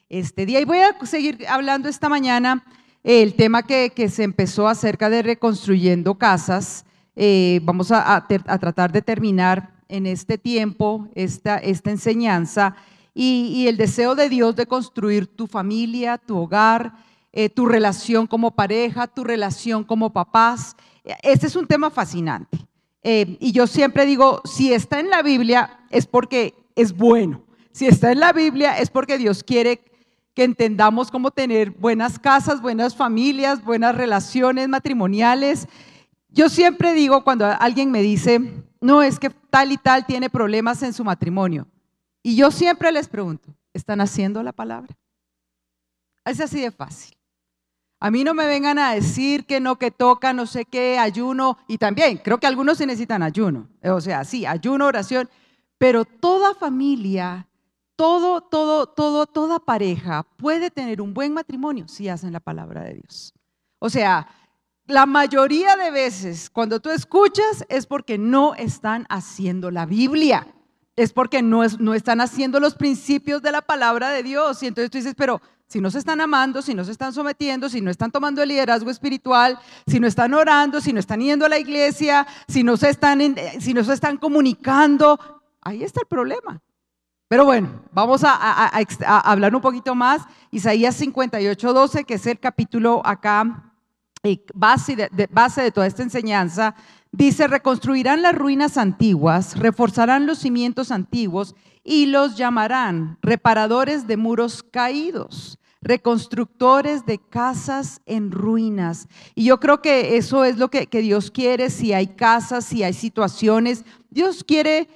este día. Y voy a seguir hablando esta mañana el tema que se empezó acerca de reconstruyendo casas. Vamos a tratar de terminar en este tiempo esta enseñanza y el deseo de Dios de construir tu familia, tu hogar, tu relación como pareja, tu relación como papás. Este es un tema fascinante. Y yo siempre digo, si está en la Biblia es porque es bueno. Si está en la Biblia es porque Dios quiere que entendamos cómo tener buenas casas, buenas familias, buenas relaciones matrimoniales. Yo siempre digo cuando alguien me dice, no, es que tal y tal tiene problemas en su matrimonio. Y yo siempre les pregunto, ¿están haciendo la palabra? Es así de fácil. A mí no me vengan a decir que no, que toca, no sé qué, ayuno, y también creo que algunos sí necesitan ayuno, o sea, sí, ayuno, oración, pero toda familia, toda pareja puede tener un buen matrimonio si hacen la palabra de Dios. O sea, la mayoría de veces cuando tú escuchas es porque no están haciendo la Biblia, es porque no están haciendo los principios de la palabra de Dios, y entonces tú dices, pero si no se están amando, si no se están sometiendo, si no están tomando el liderazgo espiritual, si no están orando, si no están yendo a la iglesia, si no se están comunicando, ahí está el problema. Pero bueno, vamos a hablar un poquito más. Isaías 58:12, que es el capítulo acá, base de toda esta enseñanza, dice: reconstruirán las ruinas antiguas, reforzarán los cimientos antiguos y los llamarán reparadores de muros caídos, reconstructores de casas en ruinas. Y yo creo que eso es lo que Dios quiere. Si hay casas, si hay situaciones, Dios quiere,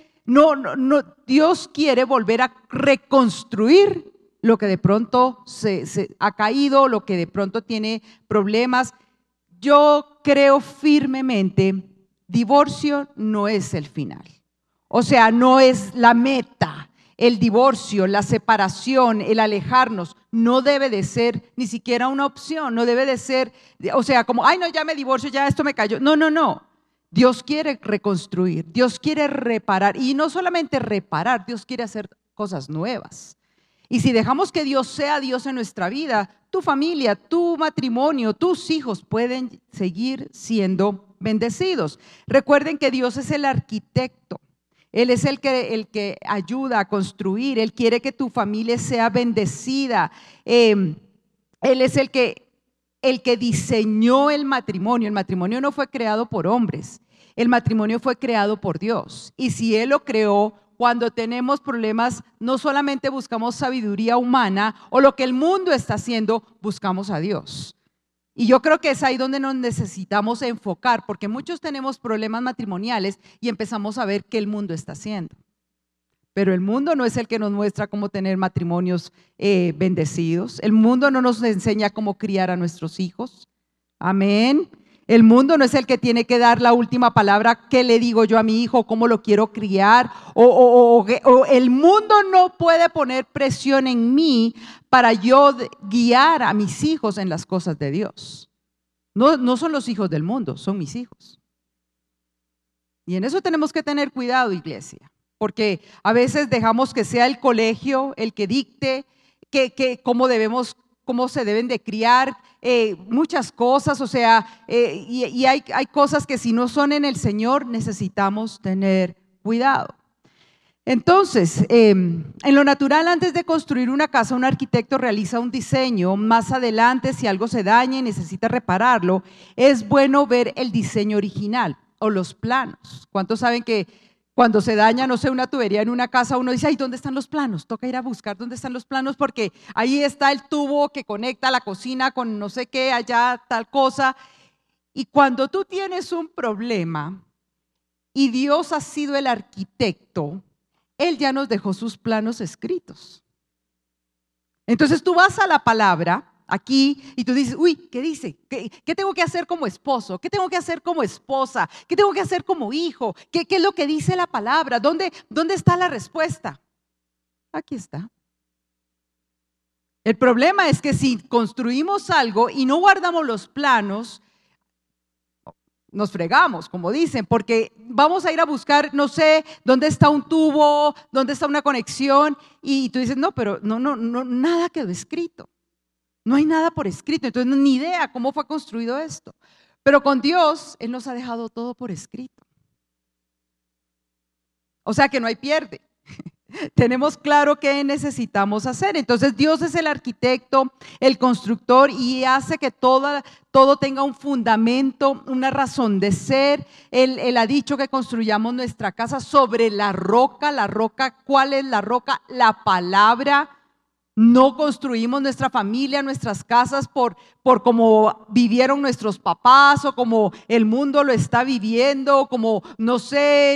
Dios quiere volver a reconstruir lo que de pronto se ha caído, lo que de pronto tiene problemas. Yo creo firmemente, divorcio no es el final. O sea, no es la meta. El divorcio, la separación, el alejarnos, no debe de ser ni siquiera una opción, no debe de ser, o sea, como, ay no, ya me divorcio, ya esto me cayó. No. Dios quiere reconstruir, Dios quiere reparar, y no solamente reparar, Dios quiere hacer cosas nuevas. Y si dejamos que Dios sea Dios en nuestra vida, tu familia, tu matrimonio, tus hijos pueden seguir siendo bendecidos. Recuerden que Dios es el arquitecto. Él es el que ayuda a construir. Él quiere que tu familia sea bendecida. Él es el que diseñó el matrimonio. El matrimonio no fue creado por hombres. El matrimonio fue creado por Dios. Y si Él lo creó, cuando tenemos problemas, no solamente buscamos sabiduría humana o lo que el mundo está haciendo, buscamos a Dios. Y yo creo que es ahí donde nos necesitamos enfocar, porque muchos tenemos problemas matrimoniales y empezamos a ver qué el mundo está haciendo. Pero el mundo no es el que nos muestra cómo tener matrimonios bendecidos. El mundo no nos enseña cómo criar a nuestros hijos. Amén. El mundo no es el que tiene que dar la última palabra, qué le digo yo a mi hijo, cómo lo quiero criar, o el mundo no puede poner presión en mí para yo guiar a mis hijos en las cosas de Dios. No son los hijos del mundo, son mis hijos. Y en eso tenemos que tener cuidado, iglesia, porque a veces dejamos que sea el colegio el que dicte cómo se deben de criar, muchas cosas, o sea, y hay cosas que si no son en el Señor necesitamos tener cuidado. Entonces, en lo natural, antes de construir una casa, un arquitecto realiza un diseño. Más adelante, si algo se daña y necesita repararlo, es bueno ver el diseño original o los planos. ¿Cuántos saben que cuando se daña, no sé, una tubería en una casa, uno dice, ay, ¿dónde están los planos? Toca ir a buscar dónde están los planos, porque ahí está el tubo que conecta la cocina con no sé qué, allá tal cosa. Y cuando tú tienes un problema y Dios ha sido el arquitecto, Él ya nos dejó sus planos escritos. Entonces tú vas a la palabra aquí y tú dices, uy, ¿qué dice? ¿Qué tengo que hacer como esposo? ¿Qué tengo que hacer como esposa? ¿Qué tengo que hacer como hijo? ¿Qué es lo que dice la palabra? ¿Dónde está la respuesta? Aquí está. El problema es que si construimos algo y no guardamos los planos, nos fregamos, como dicen, porque vamos a ir a buscar, no sé, dónde está un tubo, dónde está una conexión, y tú dices, no, pero no, nada quedó escrito. No hay nada por escrito, entonces ni idea cómo fue construido esto. Pero con Dios, Él nos ha dejado todo por escrito. O sea que no hay pierde. Tenemos claro qué necesitamos hacer. Entonces Dios es el arquitecto, el constructor y hace que todo tenga un fundamento, una razón de ser. Él ha dicho que construyamos nuestra casa sobre la roca. La roca, ¿cuál es la roca? La palabra. No construimos nuestra familia, nuestras casas por cómo vivieron nuestros papás o como el mundo lo está viviendo, como no sé,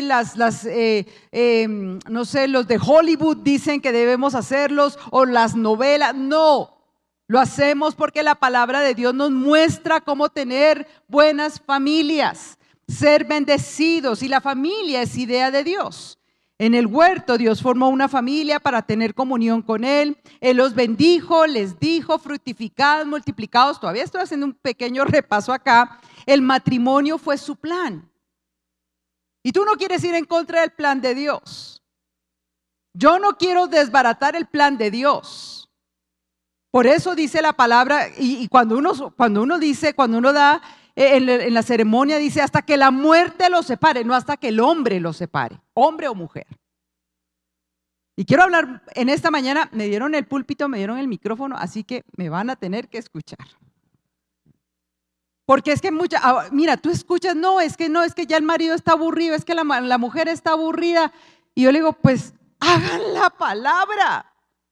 no sé, los de Hollywood dicen que debemos hacerlos o las novelas. No, lo hacemos porque la palabra de Dios nos muestra cómo tener buenas familias, ser bendecidos, y la familia es idea de Dios. En el huerto Dios formó una familia para tener comunión con Él. Él los bendijo, les dijo, fructificad, multiplicados. Todavía estoy haciendo un pequeño repaso acá. El matrimonio fue su plan. Y tú no quieres ir en contra del plan de Dios. Yo no quiero desbaratar el plan de Dios. Por eso dice la palabra, y cuando uno da en la ceremonia, dice hasta que la muerte los separe, no hasta que el hombre los separe, hombre o mujer. Y quiero hablar en esta mañana, me dieron el púlpito, me dieron el micrófono, así que me van a tener que escuchar. Porque es que mira, tú escuchas, no, es que ya el marido está aburrido, es que la mujer está aburrida. Y yo le digo, pues hagan la palabra.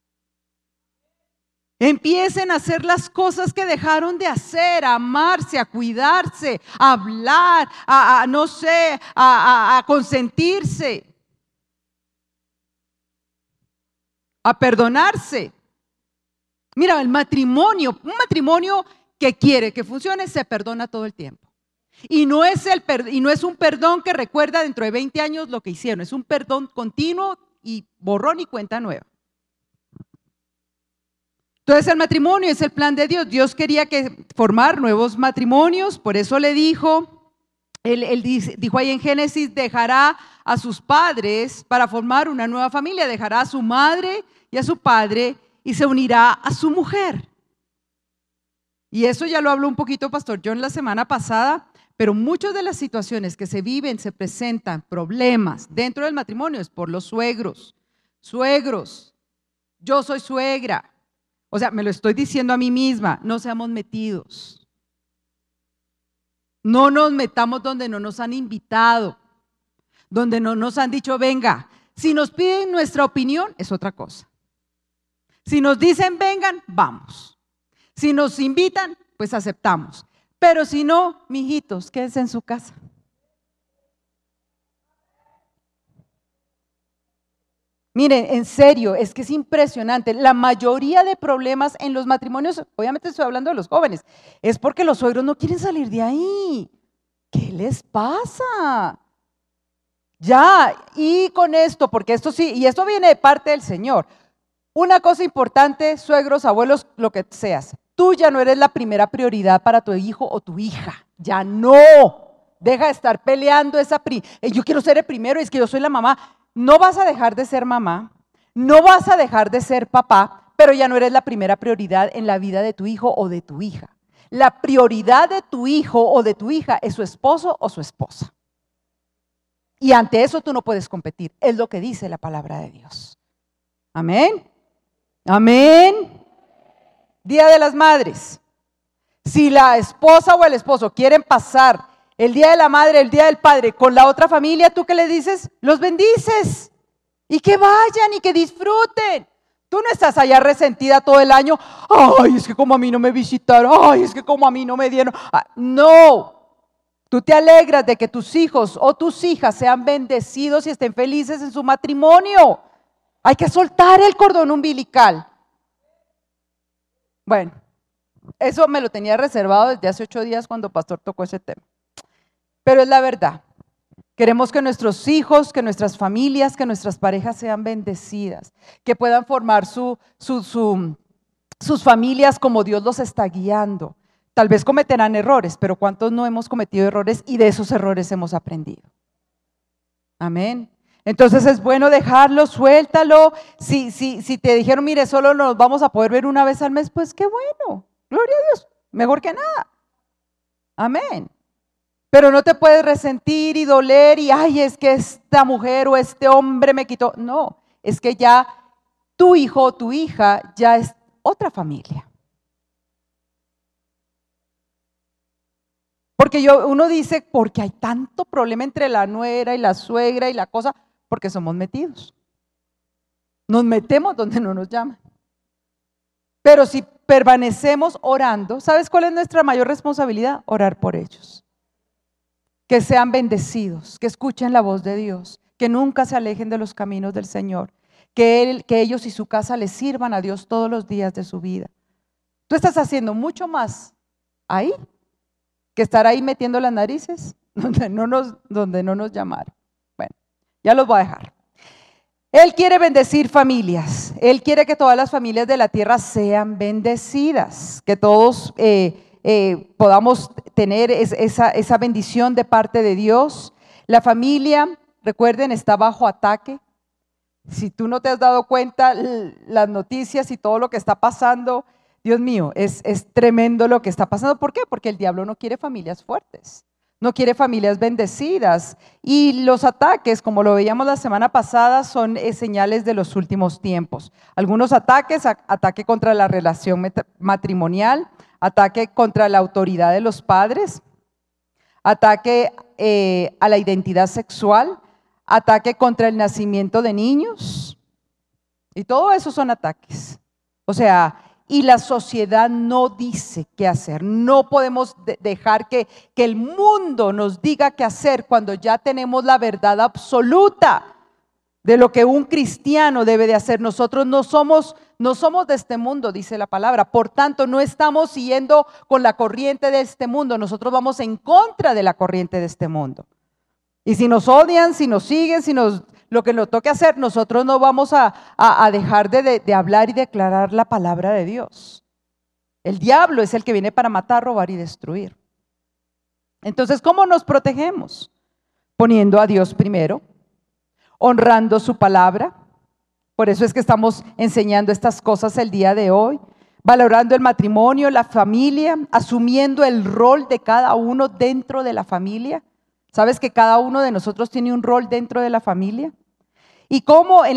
Empiecen a hacer las cosas que dejaron de hacer, a amarse, a cuidarse, a hablar, no sé, a consentirse, a perdonarse. Mira, un matrimonio que quiere que funcione, se perdona todo el tiempo. Y no es un perdón que recuerda dentro de 20 años lo que hicieron, es un perdón continuo y borrón y cuenta nueva. Entonces el matrimonio es el plan de Dios. Dios quería formar nuevos matrimonios, por eso le dijo, él dijo ahí en Génesis, dejará a sus padres para formar una nueva familia, dejará a su madre y a su padre y se unirá a su mujer. Y eso ya lo habló un poquito Pastor John la semana pasada, pero muchas de las situaciones que se viven, se presentan problemas dentro del matrimonio es por los suegros. Suegros, yo soy suegra. O sea, me lo estoy diciendo a mí misma, no seamos metidos. No nos metamos donde no nos han invitado, donde no nos han dicho, venga. Si nos piden nuestra opinión, es otra cosa. Si nos dicen, vengan, vamos. Si nos invitan, pues aceptamos. Pero si no, mijitos, quédense en su casa. Miren, en serio, es que es impresionante. La mayoría de problemas en los matrimonios, obviamente estoy hablando de los jóvenes, es porque los suegros no quieren salir de ahí. ¿Qué les pasa? Ya, y con esto, porque esto sí, y esto viene de parte del Señor. Una cosa importante, suegros, abuelos, lo que seas, tú ya no eres la primera prioridad para tu hijo o tu hija. Ya no. Deja de estar peleando yo quiero ser el primero, es que yo soy la mamá. No vas a dejar de ser mamá, no vas a dejar de ser papá, pero ya no eres la primera prioridad en la vida de tu hijo o de tu hija. La prioridad de tu hijo o de tu hija es su esposo o su esposa. Y ante eso tú no puedes competir, es lo que dice la palabra de Dios. Amén. Amén. Día de las Madres. Si la esposa o el esposo quieren pasar el día de la madre, el día del padre con la otra familia, ¿tú qué le dices? Los bendices y que vayan y que disfruten. Tú no estás allá resentida todo el año. Ay, es que como a mí no me visitaron. Ay, es que como a mí no me dieron. No, tú te alegras de que tus hijos o tus hijas sean bendecidos y estén felices en su matrimonio. Hay que soltar el cordón umbilical. Bueno, eso me lo tenía reservado desde hace 8 días cuando Pastor tocó ese tema. Pero es la verdad. Queremos que nuestros hijos, que nuestras familias, que nuestras parejas sean bendecidas, que puedan formar sus familias como Dios los está guiando. Tal vez cometerán errores, pero ¿cuántos no hemos cometido errores y de esos errores hemos aprendido? Amén. Entonces es bueno dejarlo, suéltalo. Si te dijeron, mire, solo nos vamos a poder ver una vez al mes, pues qué bueno, gloria a Dios, mejor que nada. Amén. Pero no te puedes resentir y doler y, ay, es que esta mujer o este hombre me quitó. No, es que ya tu hijo o tu hija ya es otra familia. Porque uno dice, porque hay tanto problema entre la nuera y la suegra y la cosa, porque somos metidos. Nos metemos donde no nos llaman. Pero si permanecemos orando, ¿sabes cuál es nuestra mayor responsabilidad? Orar por ellos. Que sean bendecidos, que escuchen la voz de Dios, que nunca se alejen de los caminos del Señor, que ellos y su casa les sirvan a Dios todos los días de su vida. Tú estás haciendo mucho más ahí que estar ahí metiendo las narices donde no nos llamaron. Bueno, ya los voy a dejar. Él quiere bendecir familias. Él quiere que todas las familias de la tierra sean bendecidas, que todos podamos tener esa bendición de parte de Dios. La familia, recuerden, está bajo ataque. Si tú no te has dado cuenta, las noticias y todo lo que está pasando, Dios mío, es tremendo lo que está pasando. ¿Por qué? Porque el diablo no quiere familias fuertes, no quiere familias bendecidas. Y los ataques, como lo veíamos la semana pasada, son señales de los últimos tiempos. Algunos ataques, ataque contra la relación matrimonial, ataque contra la autoridad de los padres, ataque a la identidad sexual, ataque contra el nacimiento de niños. Y todo eso son ataques. O sea, y la sociedad no dice qué hacer. No podemos dejar que el mundo nos diga qué hacer cuando ya tenemos la verdad absoluta de lo que un cristiano debe de hacer. Nosotros no somos de este mundo, dice la palabra. Por tanto, no estamos siguiendo con la corriente de este mundo. Nosotros vamos en contra de la corriente de este mundo. Y si nos odian, si nos siguen, lo que nos toque hacer, nosotros no vamos a dejar de hablar y declarar la palabra de Dios. El diablo es el que viene para matar, robar y destruir. Entonces, ¿cómo nos protegemos? Poniendo a Dios primero, honrando su palabra. Por eso es que estamos enseñando estas cosas el día de hoy. Valorando el matrimonio, la familia, asumiendo el rol de cada uno dentro de la familia. ¿Sabes que cada uno de nosotros tiene un rol dentro de la familia? Y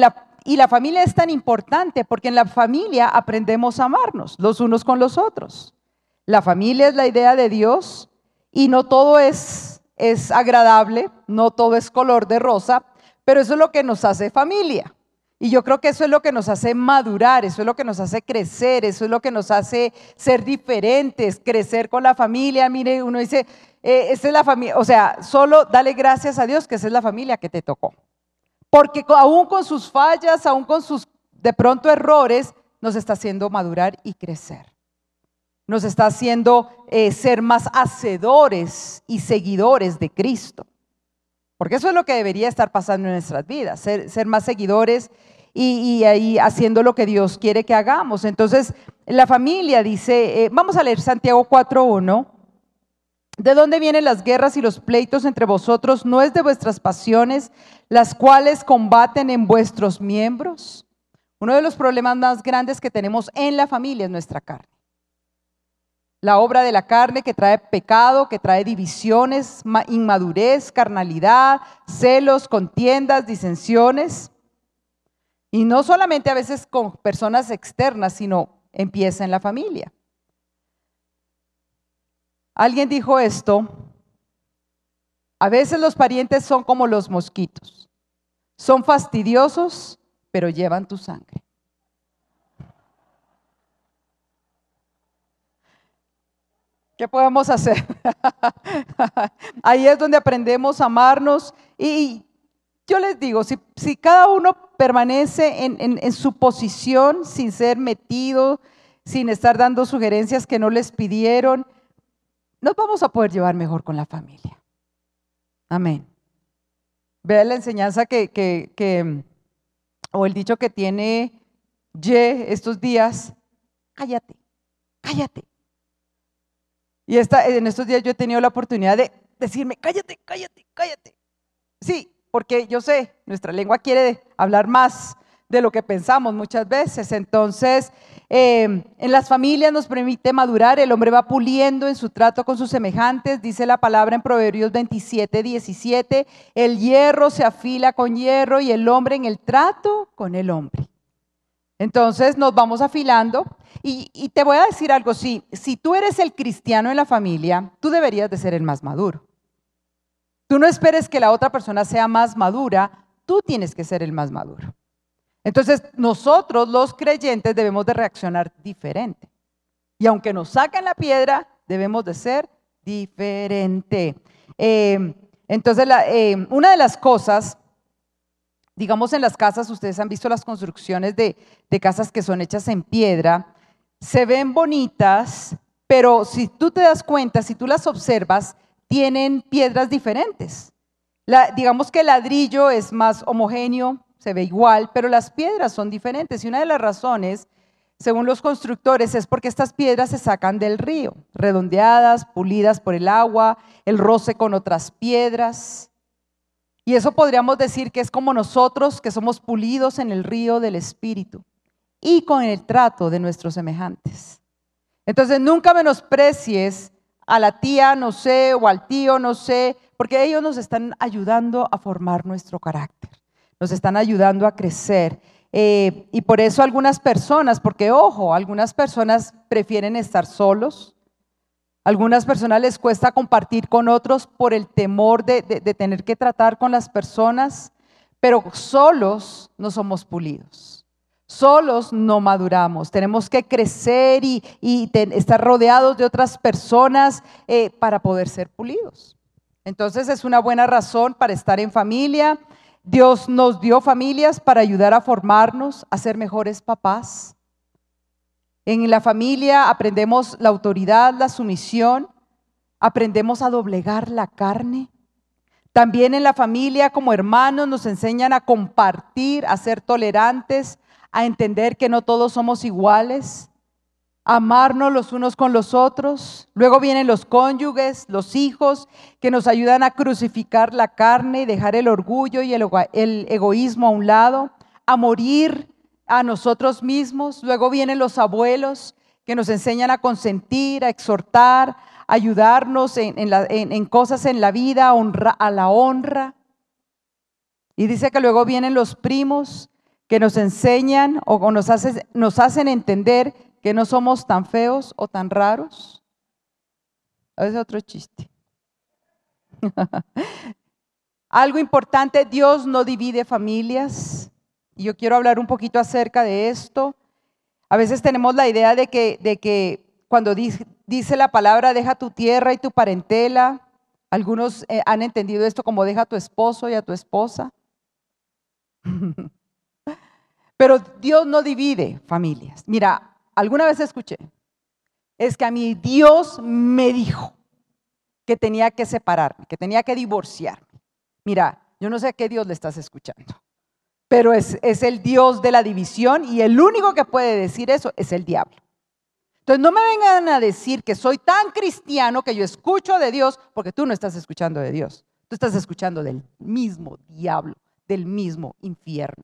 la familia es tan importante porque en la familia aprendemos a amarnos los unos con los otros. La familia es la idea de Dios y no todo es agradable, no todo es color de rosa, pero eso es lo que nos hace familia. Y yo creo que eso es lo que nos hace madurar, eso es lo que nos hace crecer, eso es lo que nos hace ser diferentes, crecer con la familia. Mire, uno dice, esta es la familia, o sea, solo dale gracias a Dios que esa es la familia que te tocó. Porque aún con sus fallas, aún con sus de pronto errores, nos está haciendo madurar y crecer. Nos está haciendo ser más hacedores y seguidores de Cristo. Porque eso es lo que debería estar pasando en nuestras vidas, ser más seguidores y ahí haciendo lo que Dios quiere que hagamos. Entonces, la familia dice, vamos a leer Santiago 4:1. ¿De dónde vienen las guerras y los pleitos entre vosotros? ¿No es de vuestras pasiones, las cuales combaten en vuestros miembros? Uno de los problemas más grandes que tenemos en la familia es nuestra carne. La obra de la carne que trae pecado, que trae divisiones, inmadurez, carnalidad, celos, contiendas, disensiones. Y no solamente a veces con personas externas, sino empieza en la familia. Alguien dijo esto: a veces los parientes son como los mosquitos, son fastidiosos, pero llevan tu sangre. ¿Qué podemos hacer? Ahí es donde aprendemos a amarnos. Y yo les digo, si cada uno permanece en su posición sin ser metido, sin estar dando sugerencias que no les pidieron, nos vamos a poder llevar mejor con la familia. Amén. Vean la enseñanza o el dicho que tiene estos días: cállate, cállate. Y en estos días yo he tenido la oportunidad de decirme, cállate, cállate, cállate. Sí, porque yo sé, nuestra lengua quiere hablar más de lo que pensamos muchas veces. Entonces, en las familias nos permite madurar, el hombre va puliendo en su trato con sus semejantes. Dice la palabra en Proverbios 27:17, el hierro se afila con hierro y el hombre en el trato con el hombre. Entonces nos vamos afilando y te voy a decir algo, si tú eres el cristiano en la familia, tú deberías de ser el más maduro. Tú no esperes que la otra persona sea más madura, tú tienes que ser el más maduro. Entonces nosotros los creyentes debemos de reaccionar diferente. Y aunque nos sacan la piedra, debemos de ser diferente. Entonces una de las cosas, digamos en las casas, ustedes han visto las construcciones de casas que son hechas en piedra, se ven bonitas, pero si tú te das cuenta, si tú las observas, tienen piedras diferentes. Digamos que el ladrillo es más homogéneo, se ve igual, pero las piedras son diferentes. Y una de las razones, según los constructores, es porque estas piedras se sacan del río, redondeadas, pulidas por el agua, el roce con otras piedras. Y eso podríamos decir que es como nosotros que somos pulidos en el río del Espíritu y con el trato de nuestros semejantes. Entonces nunca menosprecies a la tía, no sé, o al tío, no sé, porque ellos nos están ayudando a formar nuestro carácter, nos están ayudando a crecer. Y por eso algunas personas, porque ojo, algunas personas prefieren estar solos, algunas personas les cuesta compartir con otros por el temor de tener que tratar con las personas, pero solos no somos pulidos. Solos no maduramos, tenemos que crecer y estar rodeados de otras personas para poder ser pulidos. Entonces es una buena razón para estar en familia. Dios nos dio familias para ayudar a formarnos, a ser mejores papás. En la familia aprendemos la autoridad, la sumisión, aprendemos a doblegar la carne. También en la familia como hermanos nos enseñan a compartir, a ser tolerantes, a entender que no todos somos iguales, a amarnos los unos con los otros. Luego vienen los cónyuges, los hijos, que nos ayudan a crucificar la carne y dejar el orgullo y el egoísmo a un lado, a morir a nosotros mismos. Luego vienen los abuelos, que nos enseñan a consentir, a exhortar, a ayudarnos en cosas en la vida, a la honra. Y dice que luego vienen los primos, que nos enseñan o nos hacen entender que no somos tan feos o tan raros. Ese es otro chiste. Algo importante, Dios no divide familias. Y yo quiero hablar un poquito acerca de esto. A veces tenemos la idea de que cuando dice la palabra, deja tu tierra y tu parentela, algunos han entendido esto como deja a tu esposo y a tu esposa. Pero Dios no divide familias. Mira, alguna vez escuché, es que a mí Dios me dijo que tenía que separarme, que tenía que divorciarme. Mira, yo no sé a qué Dios le estás escuchando, pero es el Dios de la división y el único que puede decir eso es el diablo. Entonces no me vengan a decir que soy tan cristiano que yo escucho de Dios, porque tú no estás escuchando de Dios, tú estás escuchando del mismo diablo, del mismo infierno.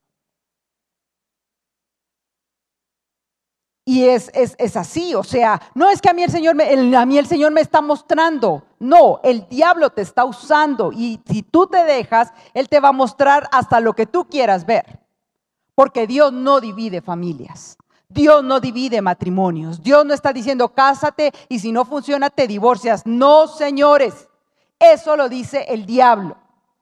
Y es así, o sea, no es que a mí el Señor me está mostrando, no, el diablo te está usando y si tú te dejas, Él te va a mostrar hasta lo que tú quieras ver, porque Dios no divide familias, Dios no divide matrimonios, Dios no está diciendo cásate y si no funciona te divorcias, no señores, eso lo dice el diablo.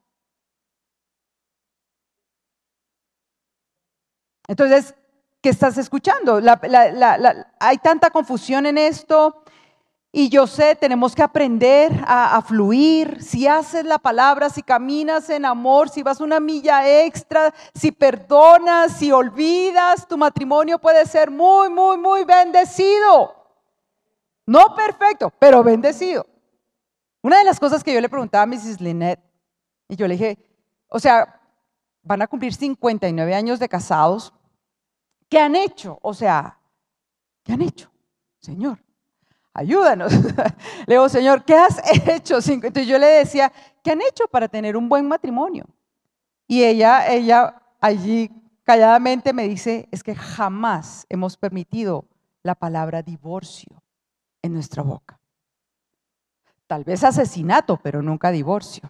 Entonces, ¿qué estás escuchando? Hay tanta confusión en esto y yo sé, tenemos que aprender a fluir. Si haces la palabra, si caminas en amor, si vas una milla extra, si perdonas, si olvidas, tu matrimonio puede ser muy, muy, muy bendecido. No perfecto, pero bendecido. Una de las cosas que yo le preguntaba a Mrs. Lynette, y yo le dije, o sea, van a cumplir 59 años de casados. ¿Qué han hecho? O sea, ¿qué han hecho, Señor? ayúdanos. Le digo, Señor, ¿qué has hecho? Entonces yo le decía, ¿qué han hecho para tener un buen matrimonio? Y ella allí calladamente me dice, es que jamás hemos permitido la palabra divorcio en nuestra boca. Tal vez asesinato, pero nunca divorcio.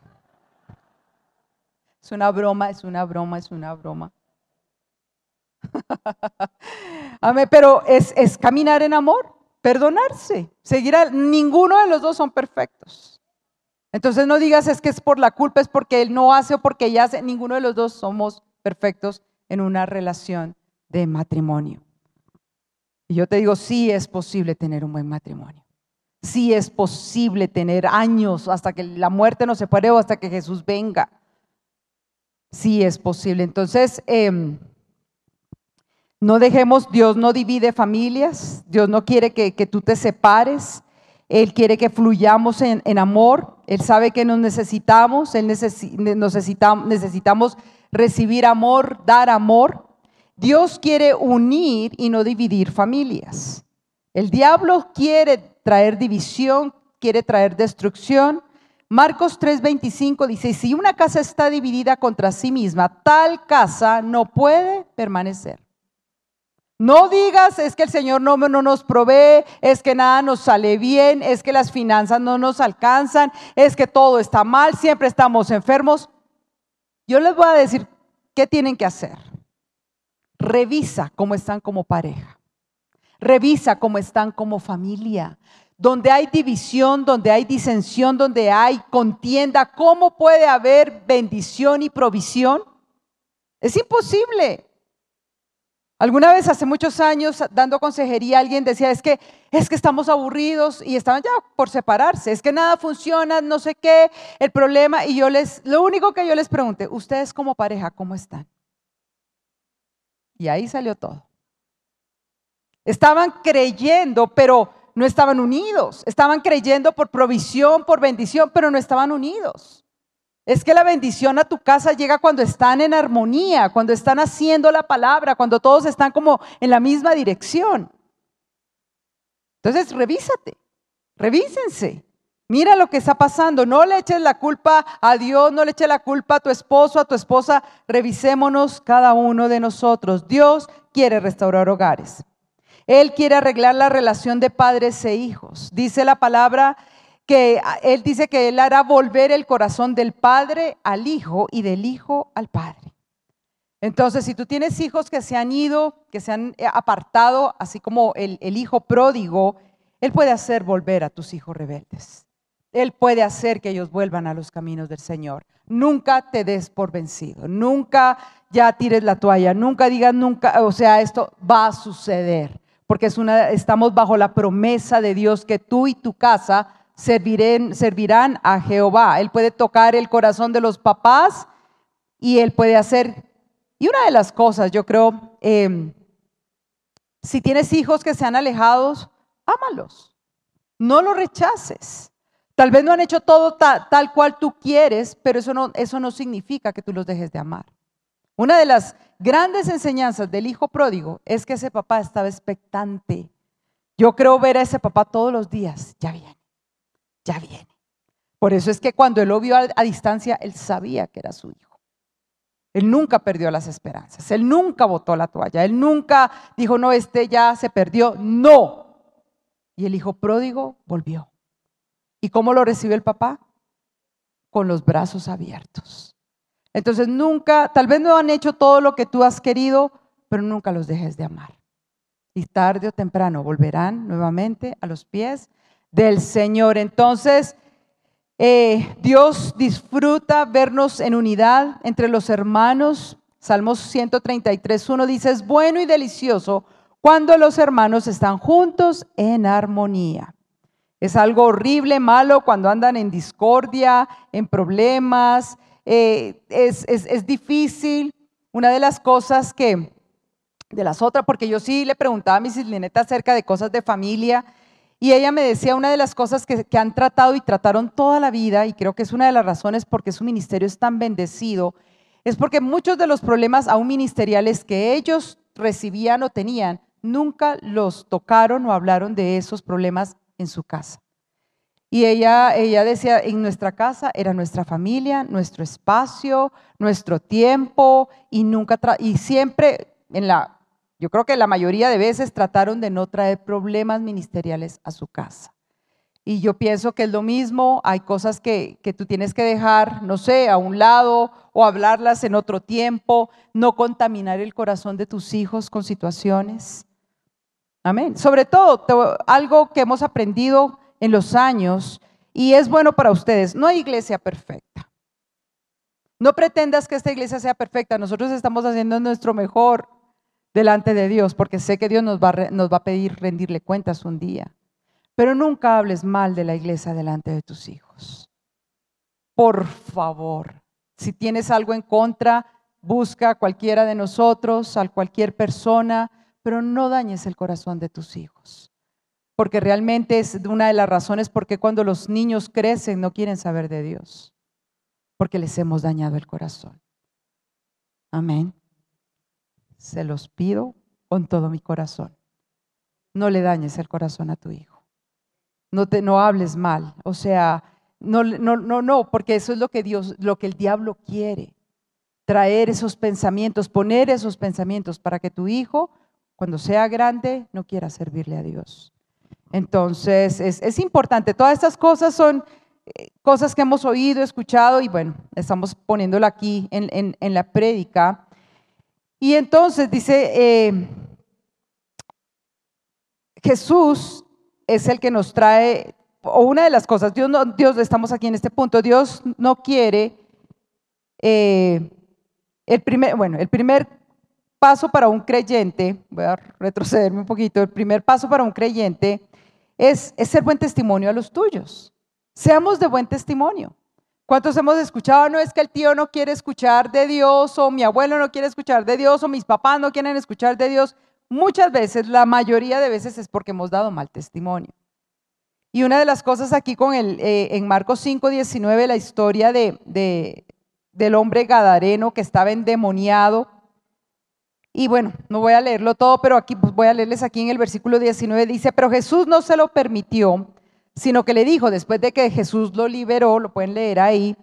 Es una broma, es una broma, es una broma. Amén, pero es caminar en amor, perdonarse, ninguno de los dos son perfectos. Entonces no digas es que es por la culpa, es porque él no hace o porque ella hace, ninguno de los dos somos perfectos en una relación de matrimonio. Y yo te digo, sí es posible tener un buen matrimonio. Sí es posible tener años hasta que la muerte nos separe o hasta que Jesús venga. Sí es posible. Entonces, no dejemos, Dios no divide familias, Dios no quiere que tú te separes, Él quiere que fluyamos en amor, Él sabe que nos necesitamos, necesitamos recibir amor, dar amor. Dios quiere unir y no dividir familias. El diablo quiere traer división, quiere traer destrucción. Marcos 3:25 dice, si una casa está dividida contra sí misma, tal casa no puede permanecer. No digas, es que el Señor no nos provee, es que nada nos sale bien, es que las finanzas no nos alcanzan, es que todo está mal, siempre estamos enfermos. Yo les voy a decir qué tienen que hacer. Revisa cómo están como pareja. Revisa cómo están como familia. Donde hay división, donde hay disensión, donde hay contienda, ¿cómo puede haber bendición y provisión? Es imposible. Alguna vez hace muchos años dando consejería alguien decía es que estamos aburridos y estaban ya por separarse, es que nada funciona, no sé qué, el problema y lo único que yo les pregunté, ustedes como pareja, ¿cómo están? Y ahí salió todo. Estaban creyendo, pero no estaban unidos, estaban creyendo por provisión, por bendición, pero no estaban unidos. Es que la bendición a tu casa llega cuando están en armonía, cuando están haciendo la palabra, cuando todos están como en la misma dirección. Entonces, revísense. Mira lo que está pasando. No le eches la culpa a Dios, no le eches la culpa a tu esposo, a tu esposa. Revisémonos cada uno de nosotros. Dios quiere restaurar hogares. Él quiere arreglar la relación de padres e hijos. Dice la palabra que Él dice que Él hará volver el corazón del padre al hijo y del hijo al padre. Entonces, si tú tienes hijos que se han ido, que se han apartado, así como el hijo pródigo, Él puede hacer volver a tus hijos rebeldes. Él puede hacer que ellos vuelvan a los caminos del Señor. Nunca te des por vencido, nunca ya tires la toalla, nunca digas nunca, o sea, esto va a suceder, porque estamos bajo la promesa de Dios que tú y tu casa servirán a Jehová. Él puede tocar el corazón de los papás y Él puede hacer. Y una de las cosas, yo creo, si tienes hijos que se han alejado, ámalos, no los rechaces. Tal vez no han hecho todo tal cual tú quieres, pero eso no significa que tú los dejes de amar. Una de las grandes enseñanzas del hijo pródigo es que ese papá estaba expectante. Yo creo ver a ese papá todos los días, ya viene. Por eso es que cuando él lo vio a distancia, él sabía que era su hijo. Él nunca perdió las esperanzas, él nunca botó la toalla, él nunca dijo, no, este ya se perdió, no. Y el hijo pródigo volvió. ¿Y cómo lo recibió el papá? Con los brazos abiertos. Entonces tal vez no han hecho todo lo que tú has querido, pero nunca los dejes de amar. Y tarde o temprano volverán nuevamente a los pies del Señor. Entonces, Dios disfruta vernos en unidad entre los hermanos. Salmos 133:1 dice, es bueno y delicioso cuando los hermanos están juntos en armonía. Es algo horrible, malo cuando andan en discordia, en problemas. Es difícil. Una de las cosas de las otras, porque yo sí le preguntaba a mi Islineta acerca de cosas de familia y ella me decía una de las cosas que han tratado y trataron toda la vida, y creo que es una de las razones por qué su ministerio es tan bendecido, es porque muchos de los problemas aún ministeriales que ellos recibían o tenían, nunca los tocaron o hablaron de esos problemas en su casa. Y ella decía, en nuestra casa era nuestra familia, nuestro espacio, nuestro tiempo, y siempre yo creo que la mayoría de veces trataron de no traer problemas ministeriales a su casa. Y yo pienso que es lo mismo, hay cosas que tú tienes que dejar, no sé, a un lado o hablarlas en otro tiempo, no contaminar el corazón de tus hijos con situaciones. Amén. Sobre todo, algo que hemos aprendido en los años y es bueno para ustedes, no hay iglesia perfecta. No pretendas que esta iglesia sea perfecta, nosotros estamos haciendo nuestro mejor delante de Dios porque sé que Dios nos va a pedir rendirle cuentas un día. Pero nunca hables mal de la iglesia delante de tus hijos. Por favor, si tienes algo en contra, busca a cualquiera de nosotros, a cualquier persona, pero no dañes el corazón de tus hijos. Porque realmente es una de las razones por qué cuando los niños crecen no quieren saber de Dios. Porque les hemos dañado el corazón. Amén. Se los pido con todo mi corazón. No le dañes el corazón a tu hijo. No hables mal, o sea, no, porque eso es lo que el diablo quiere, traer esos pensamientos, poner esos pensamientos para que tu hijo, cuando sea grande, no quiera servirle a Dios. Entonces, es importante, todas estas cosas son cosas que hemos oído, escuchado y bueno, estamos poniéndola aquí en la prédica. Y entonces dice, Jesús es el que nos trae, o una de las cosas, Dios, estamos aquí en este punto, Dios no quiere, el primer paso para un creyente, voy a retrocederme un poquito, el primer paso para un creyente es ser buen testimonio a los tuyos, seamos de buen testimonio. ¿Cuántos hemos escuchado? No es que el tío no quiere escuchar de Dios, o mi abuelo no quiere escuchar de Dios, o mis papás no quieren escuchar de Dios. Muchas veces, la mayoría de veces es porque hemos dado mal testimonio. Y una de las cosas aquí en Marcos 5:19, la historia del hombre gadareno que estaba endemoniado. Y bueno, no voy a leerlo todo, pero aquí voy a leerles aquí en el versículo 19, dice, pero Jesús no se lo permitió, sino que le dijo, después de que Jesús lo liberó, lo pueden leer ahí,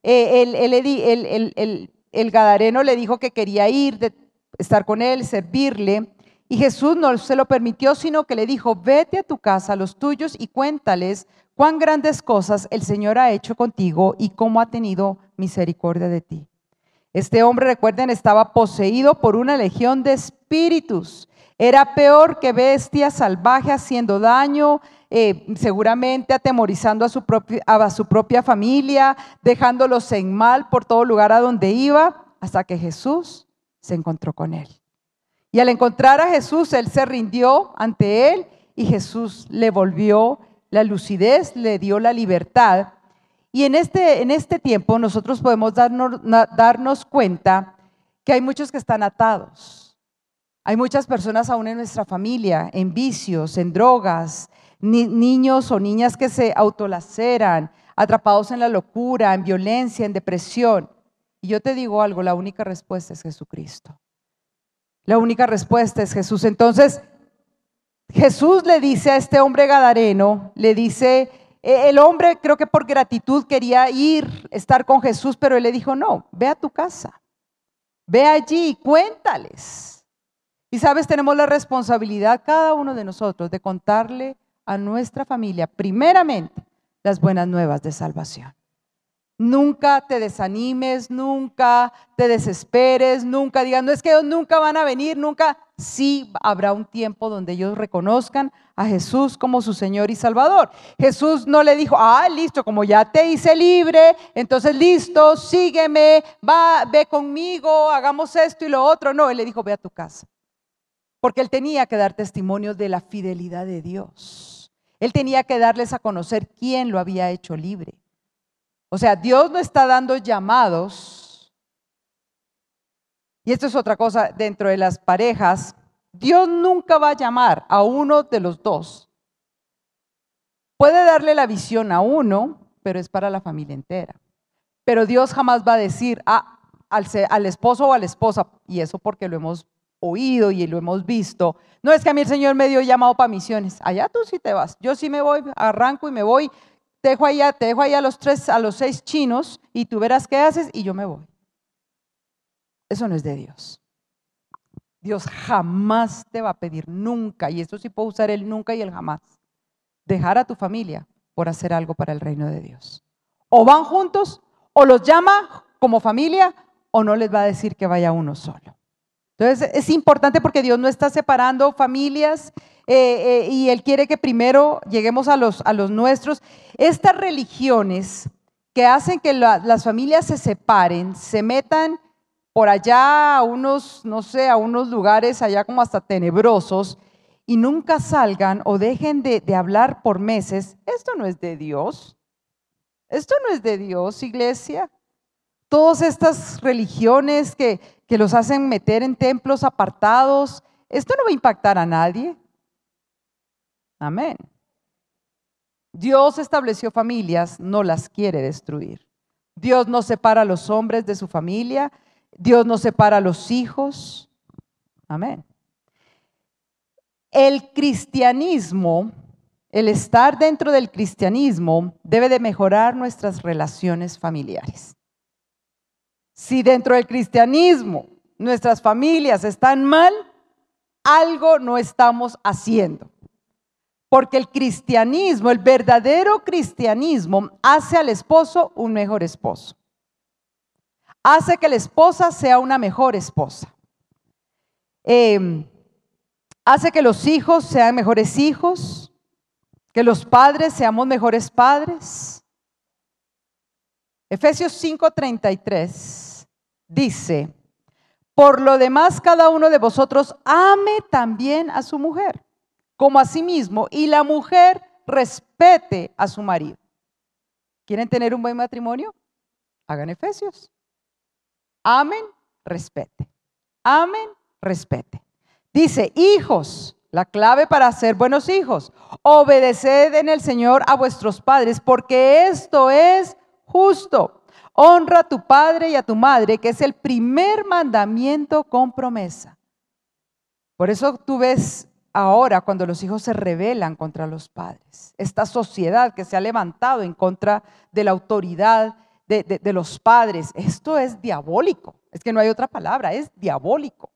el gadareno le dijo que quería estar con él, servirle. Y Jesús no se lo permitió, sino que le dijo, vete a tu casa, a los tuyos, y cuéntales cuán grandes cosas el Señor ha hecho contigo y cómo ha tenido misericordia de ti. Este hombre, recuerden, estaba poseído por una legión de espíritus. Era peor que bestia salvaje haciendo daño, seguramente atemorizando a su propia familia, dejándolos en mal por todo lugar a donde iba, hasta que Jesús se encontró con él. Y al encontrar a Jesús, él se rindió ante él y Jesús le volvió la lucidez, le dio la libertad. Y en este tiempo nosotros podemos darnos cuenta que hay muchos que están atados. Hay muchas personas aún en nuestra familia, en vicios, en drogas, niños o niñas que se autolaceran, atrapados en la locura, en violencia, en depresión. Y yo te digo algo, la única respuesta es Jesucristo. La única respuesta es Jesús. Entonces, Jesús le dice a este hombre gadareno, le dice, el hombre creo que por gratitud quería estar con Jesús, pero él le dijo, no, ve a tu casa, ve allí y cuéntales. Y sabes, tenemos la responsabilidad cada uno de nosotros de contarle a nuestra familia, primeramente, las buenas nuevas de salvación. Nunca te desanimes, nunca te desesperes, nunca digas, no es que ellos nunca van a venir, nunca. Sí habrá un tiempo donde ellos reconozcan a Jesús como su Señor y Salvador. Jesús no le dijo, listo, como ya te hice libre, entonces listo, sígueme, ve conmigo, hagamos esto y lo otro. No, él le dijo, ve a tu casa. Porque él tenía que dar testimonio de la fidelidad de Dios. Él tenía que darles a conocer quién lo había hecho libre. O sea, Dios no está dando llamados, y esto es otra cosa dentro de las parejas, Dios nunca va a llamar a uno de los dos. Puede darle la visión a uno, pero es para la familia entera. Pero Dios jamás va a decir al esposo o a la esposa, y eso porque lo hemos oído y lo hemos visto. No es que a mí el Señor me dio llamado para misiones. Allá tú sí te vas. Yo sí me voy, arranco y me voy. Te dejo ahí a los 6 chinos y tú verás qué haces y yo me voy. Eso no es de Dios. Dios jamás te va a pedir, nunca, y esto sí puedo usar el nunca y el jamás, dejar a tu familia por hacer algo para el reino de Dios. O van juntos, o los llama como familia, o no les va a decir que vaya uno solo. Entonces es importante porque Dios no está separando familias y Él quiere que primero lleguemos a los nuestros. Estas religiones que hacen que las familias se separen, se metan por allá a unos, no sé, a unos lugares allá como hasta tenebrosos y nunca salgan o dejen de hablar por meses. Esto no es de Dios. Esto no es de Dios, iglesia. Todas estas religiones que los hacen meter en templos apartados, esto no va a impactar a nadie. Amén. Dios estableció familias, no las quiere destruir. Dios no separa a los hombres de su familia. Dios no separa a los hijos. Amén. El cristianismo, el estar dentro del cristianismo debe de mejorar nuestras relaciones familiares. Si dentro del cristianismo nuestras familias están mal, algo no estamos haciendo. Porque el cristianismo, el verdadero cristianismo, hace al esposo un mejor esposo. Hace que la esposa sea una mejor esposa. Hace que los hijos sean mejores hijos, que los padres seamos mejores padres. Efesios 5:33 dice: por lo demás, cada uno de vosotros ame también a su mujer, como a sí mismo, y la mujer respete a su marido. ¿Quieren tener un buen matrimonio? Hagan Efesios. Amen, respete. Amen, respete. Dice: hijos, la clave para ser buenos hijos, obedeced en el Señor a vuestros padres, porque esto es justo. Honra a tu padre y a tu madre, que es el primer mandamiento con promesa. Por eso tú ves ahora cuando los hijos se rebelan contra los padres, esta sociedad que se ha levantado en contra de la autoridad de los padres. Esto es diabólico, es que no hay otra palabra, es diabólico.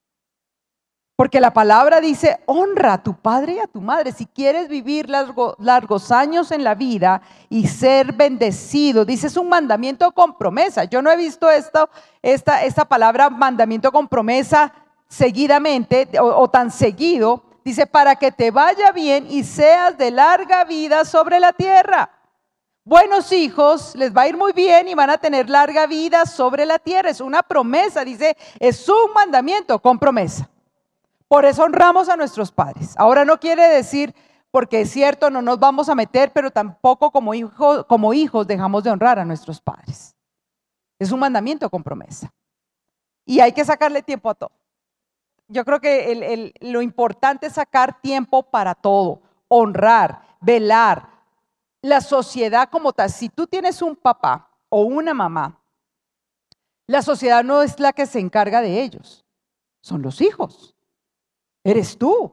Porque la palabra dice: honra a tu padre y a tu madre. Si quieres vivir largos años en la vida y ser bendecido, dice, es un mandamiento con promesa. Yo no he visto esta palabra mandamiento con promesa seguidamente o tan seguido. Dice: para que te vaya bien y seas de larga vida sobre la tierra. Buenos hijos, les va a ir muy bien y van a tener larga vida sobre la tierra. Es una promesa, dice, es un mandamiento con promesa. Por eso honramos a nuestros padres. Ahora no quiere decir, porque es cierto, no nos vamos a meter, pero tampoco como hijos dejamos de honrar a nuestros padres. Es un mandamiento con promesa. Y hay que sacarle tiempo a todo. Yo creo que lo importante es sacar tiempo para todo, honrar, velar. La sociedad como tal, si tú tienes un papá o una mamá, la sociedad no es la que se encarga de ellos, son los hijos. Eres tú.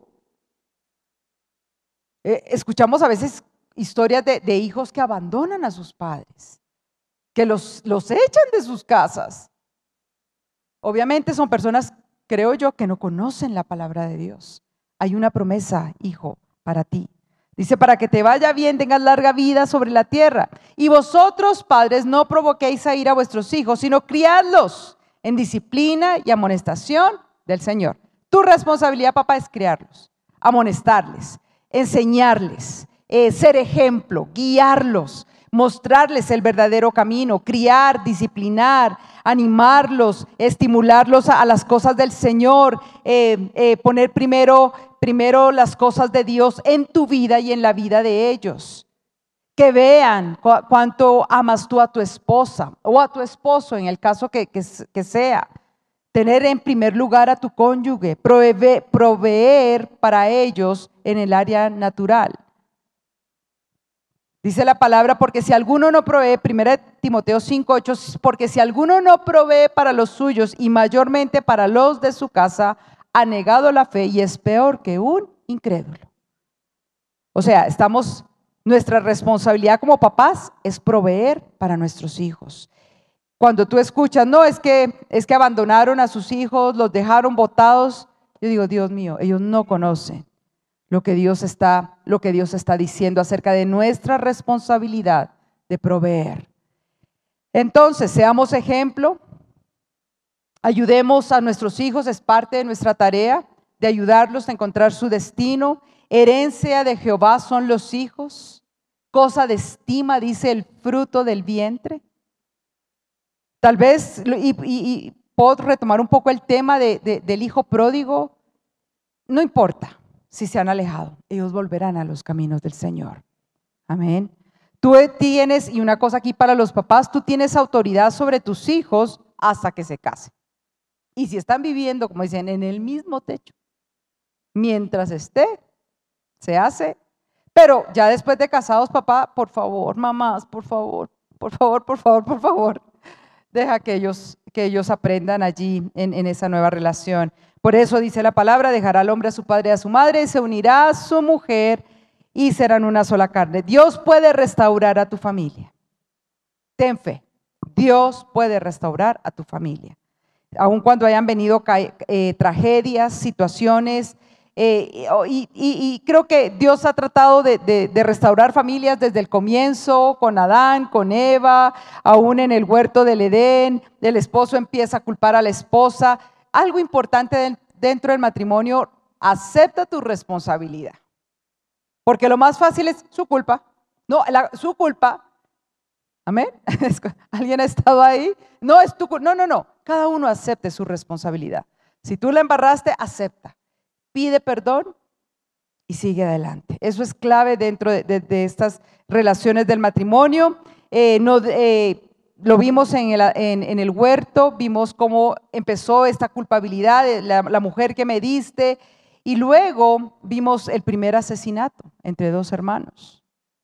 Escuchamos a veces historias de hijos que abandonan a sus padres, que los echan de sus casas. Obviamente son personas, creo yo, que no conocen la palabra de Dios. Hay una promesa, hijo, para ti. Dice: para que te vaya bien, tengas larga vida sobre la tierra. Y vosotros, padres, no provoquéis a ira a vuestros hijos, sino criadlos en disciplina y amonestación del Señor. Tu responsabilidad, papá, es criarlos, amonestarles, enseñarles, ser ejemplo, guiarlos, mostrarles el verdadero camino, criar, disciplinar, animarlos, estimularlos a las cosas del Señor, poner primero las cosas de Dios en tu vida y en la vida de ellos. Que vean cuánto amas tú a tu esposa o a tu esposo, en el caso que sea. Tener en primer lugar a tu cónyuge, proveer para ellos en el área natural. Dice la palabra: porque si alguno no provee, 1 Timoteo 5:8, porque si alguno no provee para los suyos y mayormente para los de su casa, ha negado la fe y es peor que un incrédulo. O sea, nuestra responsabilidad como papás es proveer para nuestros hijos. Cuando tú escuchas, no, es que abandonaron a sus hijos, los dejaron botados, yo digo, Dios mío, ellos no conocen lo que Dios está diciendo acerca de nuestra responsabilidad de proveer. Entonces, seamos ejemplo, ayudemos a nuestros hijos, es parte de nuestra tarea de ayudarlos a encontrar su destino. Herencia de Jehová son los hijos, cosa de estima, dice el fruto del vientre. Tal vez, y puedo retomar un poco el tema del hijo pródigo, no importa si se han alejado, ellos volverán a los caminos del Señor. Amén. Tú tienes, y una cosa aquí para los papás, tú tienes autoridad sobre tus hijos hasta que se casen. Y si están viviendo, como dicen, en el mismo techo, mientras esté, se hace. Pero ya después de casados, papá, por favor, mamás, por favor, deja que ellos aprendan allí en esa nueva relación. Por eso dice la palabra, dejará al hombre a su padre y a su madre, y se unirá a su mujer y serán una sola carne. Dios puede restaurar a tu familia. Ten fe, Dios puede restaurar a tu familia. Aun cuando hayan venido tragedias, situaciones, y creo que Dios ha tratado de restaurar familias desde el comienzo, con Adán, con Eva, aún en el huerto del Edén. El esposo empieza a culpar a la esposa. Algo importante dentro del matrimonio, acepta tu responsabilidad, porque lo más fácil es su culpa. No, su culpa. Amén. ¿Alguien ha estado ahí? No, es tu culpa. No. Cada uno acepte su responsabilidad. Si tú la embarraste, acepta. Pide perdón y sigue adelante. Eso es clave dentro de estas relaciones del matrimonio. Lo vimos en el huerto, vimos cómo empezó esta culpabilidad de la mujer que me diste, y luego vimos el primer asesinato entre dos hermanos.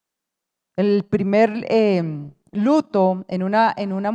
El primer luto de una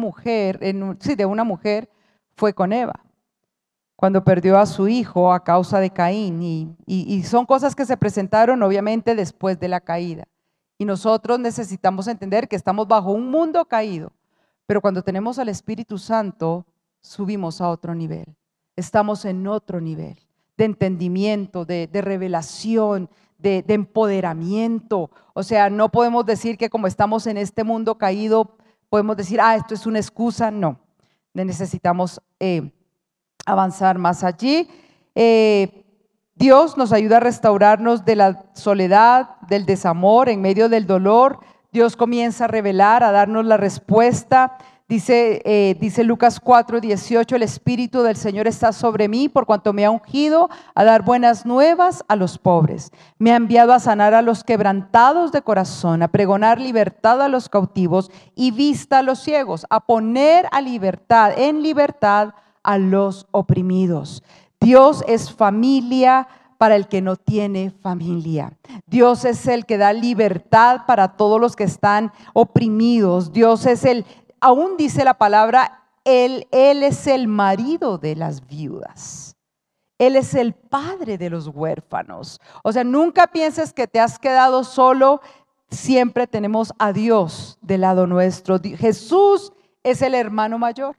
mujer fue con Eva, cuando perdió a su hijo a causa de Caín, y son cosas que se presentaron obviamente después de la caída. Y nosotros necesitamos entender que estamos bajo un mundo caído, pero cuando tenemos al Espíritu Santo, subimos a otro nivel. Estamos en otro nivel de entendimiento, de revelación, de empoderamiento. O sea, no podemos decir que como estamos en este mundo caído, podemos decir, esto es una excusa. No, necesitamos avanzar más allí. Dios nos ayuda a restaurarnos de la soledad, del desamor, en medio del dolor. Dios comienza a revelar, a darnos la respuesta. Dice Lucas 4:18, el Espíritu del Señor está sobre mí, por cuanto me ha ungido a dar buenas nuevas a los pobres. Me ha enviado a sanar a los quebrantados de corazón, a pregonar libertad a los cautivos y vista a los ciegos, a poner en libertad a los oprimidos. Dios es familia para el que no tiene familia. Dios es el que da libertad para todos los que están oprimidos. Dios es aún dice la palabra, Él es el marido de las viudas. Él es el padre de los huérfanos. O sea, nunca pienses que te has quedado solo. Siempre tenemos a Dios del lado nuestro. Jesús es el hermano mayor.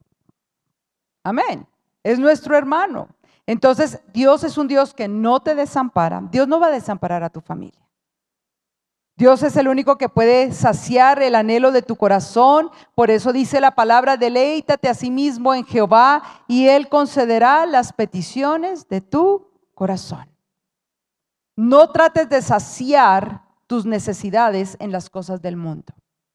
Amén. Es nuestro hermano. Entonces, Dios es un Dios que no te desampara. Dios no va a desamparar a tu familia. Dios es el único que puede saciar el anhelo de tu corazón. Por eso dice la palabra, deleítate a sí mismo en Jehová y Él concederá las peticiones de tu corazón. No trates de saciar tus necesidades en las cosas del mundo.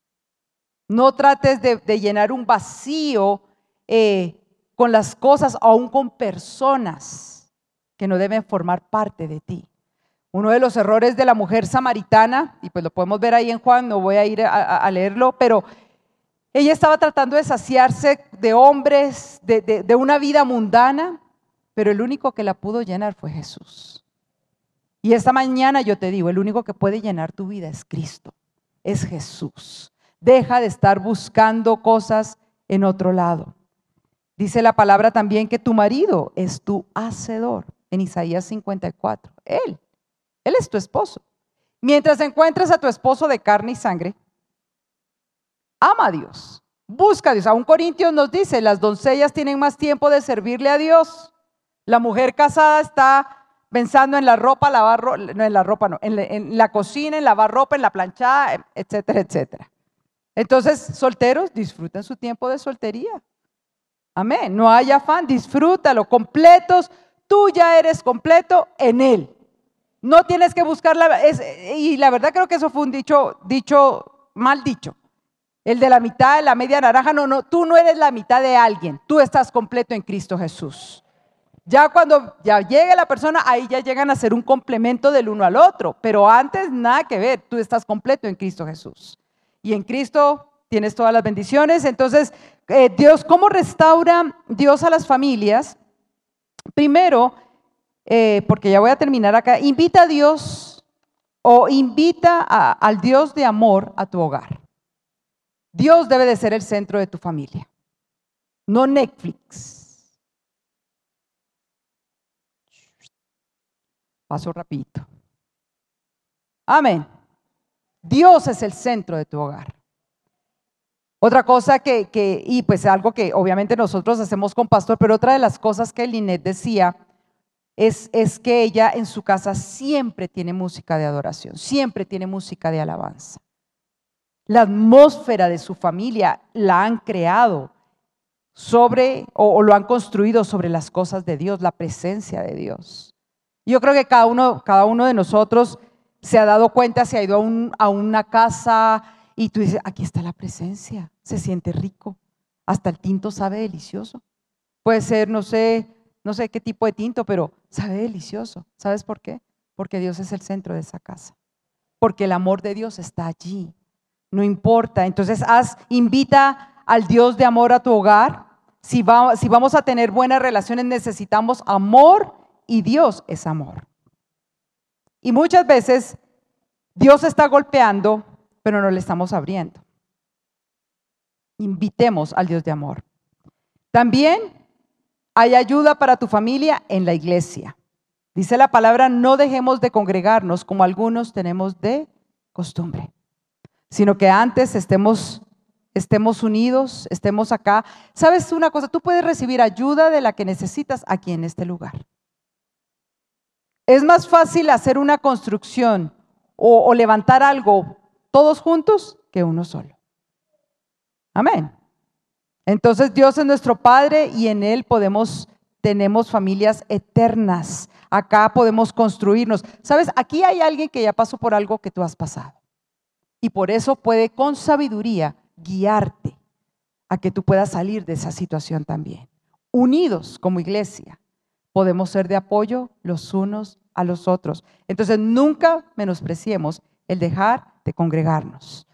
No trates de llenar un vacío con las cosas, aún con personas que no deben formar parte de ti. Uno de los errores de la mujer samaritana, y pues lo podemos ver ahí en Juan, no voy a ir a leerlo, pero ella estaba tratando de saciarse de hombres, de una vida mundana, pero el único que la pudo llenar fue Jesús. Y esta mañana yo te digo, el único que puede llenar tu vida es Cristo, es Jesús. Deja de estar buscando cosas en otro lado. Dice la palabra también que tu marido es tu hacedor, en Isaías 54. Él es tu esposo. Mientras encuentres a tu esposo de carne y sangre, ama a Dios, busca a Dios. Aún Corintios nos dice, las doncellas tienen más tiempo de servirle a Dios. La mujer casada está pensando en la ropa, no en la ropa, no, en la cocina, en lavar ropa, en la planchada, etcétera, etcétera. Entonces, solteros, disfruten su tiempo de soltería. Amén, no hay afán, disfrútalo, completos, tú ya eres completo en Él. No tienes que buscarla, y la verdad creo que eso fue un dicho mal dicho. El de la mitad, de la media naranja, no, tú no eres la mitad de alguien, tú estás completo en Cristo Jesús. Ya cuando ya llegue la persona, ahí ya llegan a ser un complemento del uno al otro, pero antes nada que ver, tú estás completo en Cristo Jesús. Y en Cristo tienes todas las bendiciones. Entonces, Dios, ¿cómo restaura Dios a las familias? Primero, porque ya voy a terminar acá, invita a Dios o invita al Dios de amor a tu hogar. Dios debe de ser el centro de tu familia, no Netflix. Paso rapidito. Amén. Dios es el centro de tu hogar. Otra cosa y pues algo que obviamente nosotros hacemos con pastor, pero otra de las cosas que Linet decía es que ella en su casa siempre tiene música de adoración, siempre tiene música de alabanza. La atmósfera de su familia la han creado sobre o lo han construido sobre las cosas de Dios, la presencia de Dios. Yo creo que cada uno de nosotros se ha dado cuenta, se ha ido a una casa y tú dices, aquí está la presencia, se siente rico, hasta el tinto sabe delicioso. Puede ser, no sé qué tipo de tinto, pero sabe delicioso. ¿Sabes por qué? Porque Dios es el centro de esa casa, porque el amor de Dios está allí, no importa. Entonces invita al Dios de amor a tu hogar. Si vamos a tener buenas relaciones, necesitamos amor y Dios es amor. Y muchas veces Dios está golpeando, pero no le estamos abriendo. Invitemos al Dios de amor. También hay ayuda para tu familia en la iglesia. Dice la palabra, no dejemos de congregarnos como algunos tenemos de costumbre, sino que antes estemos unidos, estemos acá. ¿Sabes una cosa? Tú puedes recibir ayuda de la que necesitas aquí en este lugar. Es más fácil hacer una construcción o levantar algo todos juntos que uno solo. Amén. Entonces Dios es nuestro Padre y en Él tenemos familias eternas. Acá podemos construirnos. ¿Sabes? Aquí hay alguien que ya pasó por algo que tú has pasado. Y por eso puede con sabiduría guiarte a que tú puedas salir de esa situación también. Unidos como iglesia, podemos ser de apoyo los unos a los otros. Entonces nunca menospreciemos el dejar de congregarnos.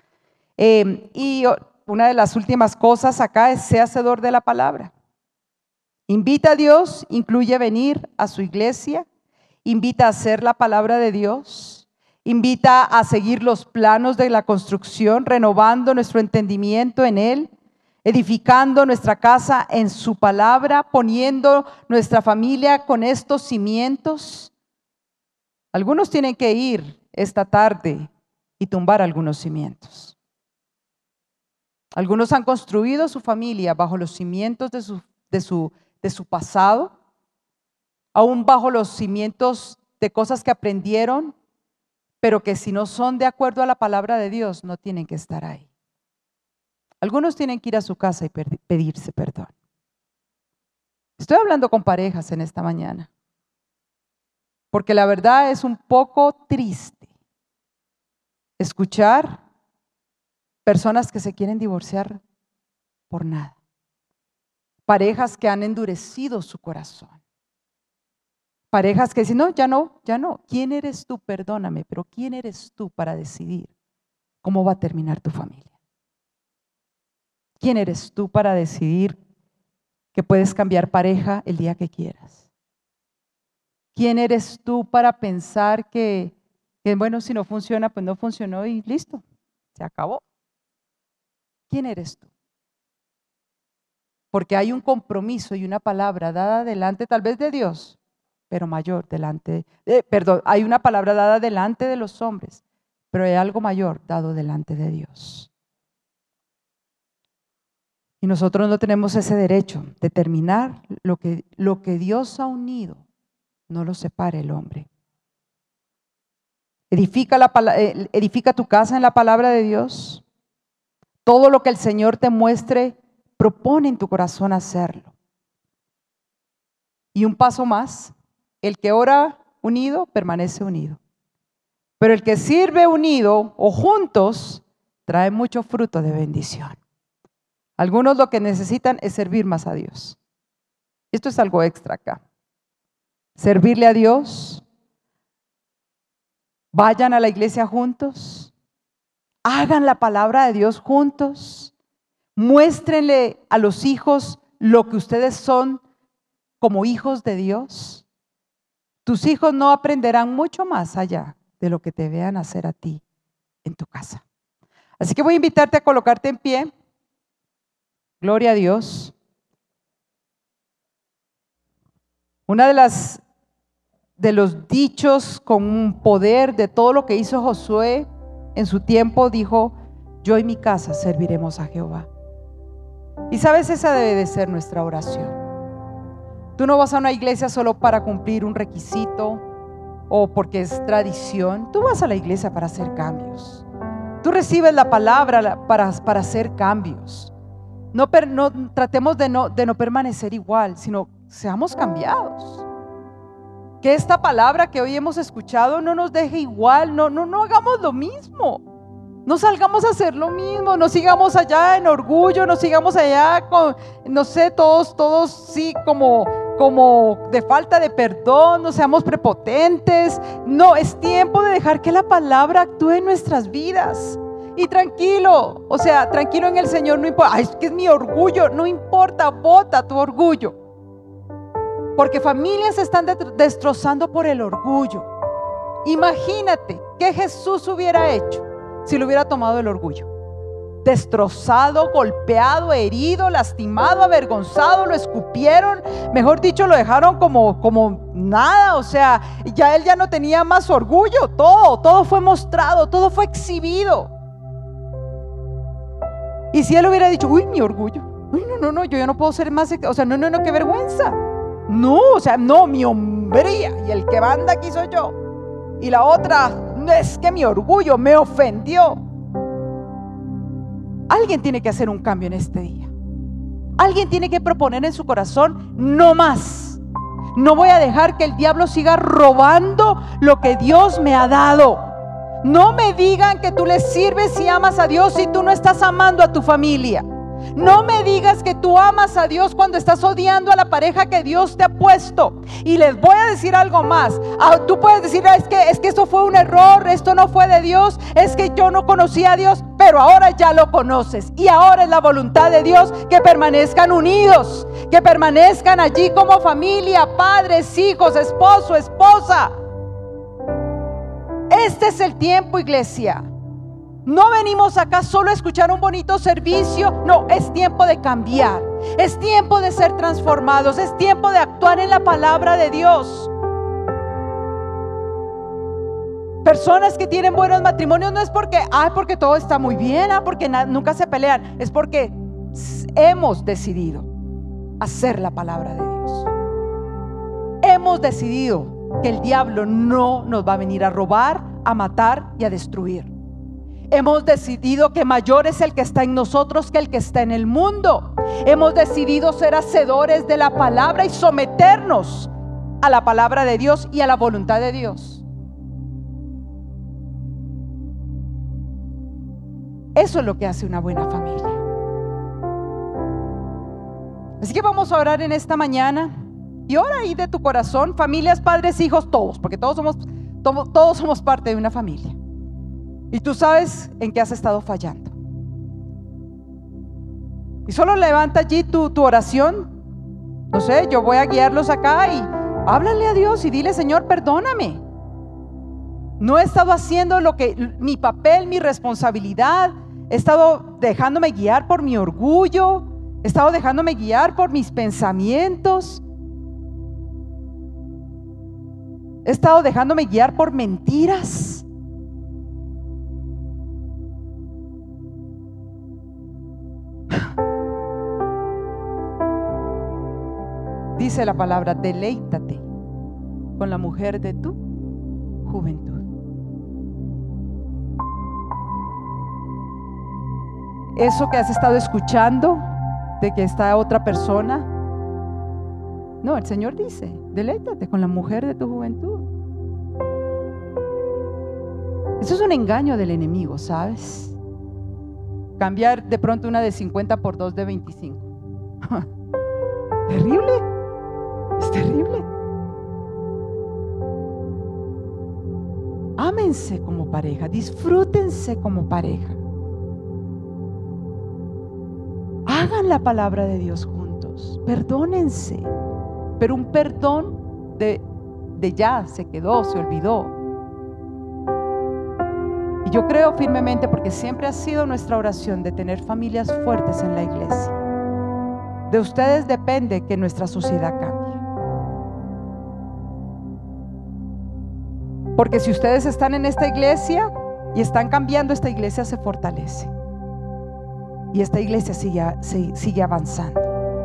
Y una de las últimas cosas acá es ser hacedor de la palabra. Invita a Dios, incluye venir a su iglesia, invita a hacer la palabra de Dios, invita a seguir los planos de la construcción, renovando nuestro entendimiento en Él, edificando nuestra casa en su palabra, poniendo nuestra familia con estos cimientos. Algunos tienen que ir esta tarde y tumbar algunos cimientos. Algunos han construido su familia bajo los cimientos de su pasado, aún bajo los cimientos de cosas que aprendieron, pero que si no son de acuerdo a la palabra de Dios, no tienen que estar ahí. Algunos tienen que ir a su casa y pedirse perdón. Estoy hablando con parejas en esta mañana, porque la verdad es un poco triste escuchar personas que se quieren divorciar por nada. Parejas que han endurecido su corazón. Parejas que dicen, no, ya no, ya no. ¿Quién eres tú? Perdóname, pero ¿quién eres tú para decidir cómo va a terminar tu familia? ¿Quién eres tú para decidir que puedes cambiar pareja el día que quieras? ¿Quién eres tú para pensar que bueno, si no funciona, pues no funcionó y listo, se acabó? ¿Quién eres tú? porque hay un compromiso y una palabra dada delante tal vez de Dios, pero mayor delante, hay una palabra dada delante de los hombres, pero hay algo mayor dado delante de Dios. Y nosotros no tenemos ese derecho de terminar lo que Dios ha unido, no lo separe el hombre. Edifica tu casa en la palabra de Dios. Todo lo que el Señor te muestre, propone en tu corazón hacerlo. Y un paso más, el que ora unido, permanece unido. Pero el que sirve unido o juntos, trae mucho fruto de bendición. Algunos lo que necesitan es servir más a Dios. Esto es algo extra acá. Servirle a Dios. Vayan a la iglesia juntos. Hagan la palabra de Dios juntos. Muéstrenle a los hijos lo que ustedes son como hijos de Dios. Tus hijos no aprenderán mucho más allá de lo que te vean hacer a ti en tu casa. Así que voy a invitarte a colocarte en pie. Gloria a Dios. Una de los dichos con un poder de todo lo que hizo Josué en su tiempo, dijo: yo y mi casa serviremos a Jehová. Y sabes, esa debe de ser nuestra oración. Tú no vas a una iglesia solo para cumplir un requisito o porque es tradición. Tú vas a la iglesia para hacer cambios. Tú recibes la palabra para hacer cambios. No tratemos de no permanecer igual, sino seamos cambiados. Que esta palabra que hoy hemos escuchado no nos deje igual, no hagamos lo mismo. No salgamos a hacer lo mismo, no sigamos allá en orgullo, no sigamos allá con, no sé, todos sí como de falta de perdón, no seamos prepotentes. No, es tiempo de dejar que la palabra actúe en nuestras vidas. Y tranquilo, tranquilo en el Señor, no importa, es que es mi orgullo, no importa, bota tu orgullo. Porque familias se están destrozando por el orgullo. Imagínate qué Jesús hubiera hecho si le hubiera tomado el orgullo. Destrozado, golpeado, herido, lastimado, avergonzado, lo escupieron, mejor dicho, lo dejaron como nada. Él ya no tenía más orgullo, todo fue mostrado, todo fue exhibido. Y si él hubiera dicho: uy, mi orgullo, uy, no, yo ya no puedo ser más, no, qué vergüenza. No, mi hombría, y el que manda aquí soy yo. Y la otra, es que mi orgullo me ofendió. Alguien tiene que hacer un cambio en este día. Alguien tiene que proponer en su corazón: no más. No voy a dejar que el diablo siga robando lo que Dios me ha dado. No me digan que tú le sirves y amas a Dios si tú no estás amando a tu familia. No me digas que tú amas a Dios cuando estás odiando a la pareja que Dios te ha puesto. Y les voy a decir algo más. Tú puedes decir: es que esto fue un error, esto no fue de Dios, es que yo no conocía a Dios, pero ahora ya lo conoces. Y ahora es la voluntad de Dios que permanezcan unidos, que permanezcan allí como familia, padres, hijos, esposo, esposa. Este es el tiempo, iglesia. No venimos acá solo a escuchar un bonito servicio. No, es tiempo de cambiar. Es tiempo de ser transformados. Es tiempo de actuar en la palabra de Dios. Personas que tienen buenos matrimonios no es porque todo está muy bien, porque nunca se pelean. Es porque hemos decidido hacer la palabra de Dios. Hemos decidido que el diablo no nos va a venir a robar, a matar y a destruir. Hemos decidido que mayor es el que está en nosotros que el que está en el mundo. Hemos decidido ser hacedores de la palabra y someternos a la palabra de Dios y a la voluntad de Dios. Eso es lo que hace una buena familia. Así que vamos a orar en esta mañana. Y ora ahí de tu corazón, familias, padres, hijos, todos, porque todos somos parte de una familia. Y tú sabes en qué has estado fallando. Y solo levanta allí tu oración. No sé, yo voy a guiarlos acá y háblale a Dios y dile: Señor, perdóname. No he estado haciendo mi papel, mi responsabilidad. He estado dejándome guiar por mi orgullo. He estado dejándome guiar por mis pensamientos. He estado dejándome guiar por mentiras. Dice la palabra: deleítate con la mujer de tu juventud. Eso que has estado escuchando de que está otra persona, no, el Señor dice: deleítate con la mujer de tu juventud. Eso es un engaño del enemigo, ¿sabes? Cambiar de pronto una de 50 por 2 de 25. Terrible, es terrible. Ámense como pareja, disfrútense como pareja. Hagan la palabra de Dios juntos, perdónense, pero un perdón de ya, se quedó, se olvidó. Y yo creo firmemente, porque siempre ha sido nuestra oración, de tener familias fuertes en la iglesia. De ustedes depende que nuestra sociedad cambie. Porque si ustedes están en esta iglesia y están cambiando, esta iglesia se fortalece. Y esta iglesia sigue avanzando.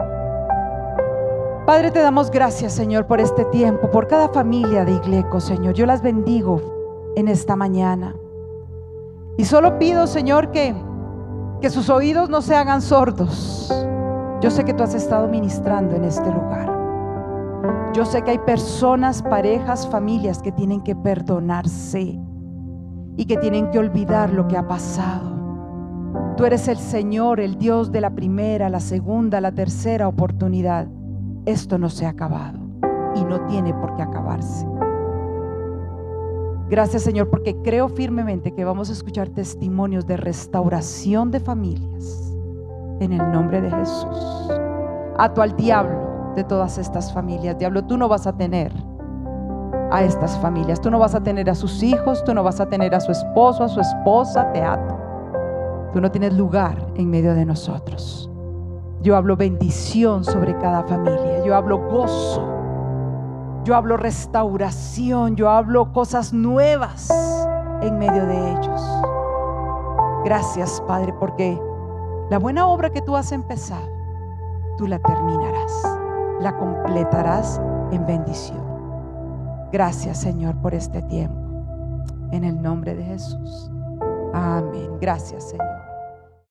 Padre, te damos gracias, Señor, por este tiempo, por cada familia de Igleco, Señor. Yo las bendigo en esta mañana. Y solo pido, Señor, que sus oídos no se hagan sordos. Yo sé que tú has estado ministrando en este lugar. Yo sé que hay personas, parejas, familias que tienen que perdonarse y que tienen que olvidar lo que ha pasado. Tú eres el Señor, el Dios de la primera, la segunda, la tercera oportunidad. Esto no se ha acabado y no tiene por qué acabarse. Gracias, Señor, porque creo firmemente que vamos a escuchar testimonios de restauración de familias en el nombre de Jesús. Ato al diablo de todas estas familias. Diablo, tú no vas a tener a estas familias, tú no vas a tener a sus hijos, tú no vas a tener a su esposo, a su esposa. Te ato. Tú no tienes lugar en medio de nosotros. Yo hablo bendición sobre cada familia. Yo hablo gozo. Yo hablo restauración. Yo hablo cosas nuevas en medio de ellos. Gracias, Padre, porque la buena obra que tú has empezado, tú la terminarás, la completarás en bendición. Gracias, Señor, por este tiempo. En el nombre de Jesús. Amén. Gracias, Señor.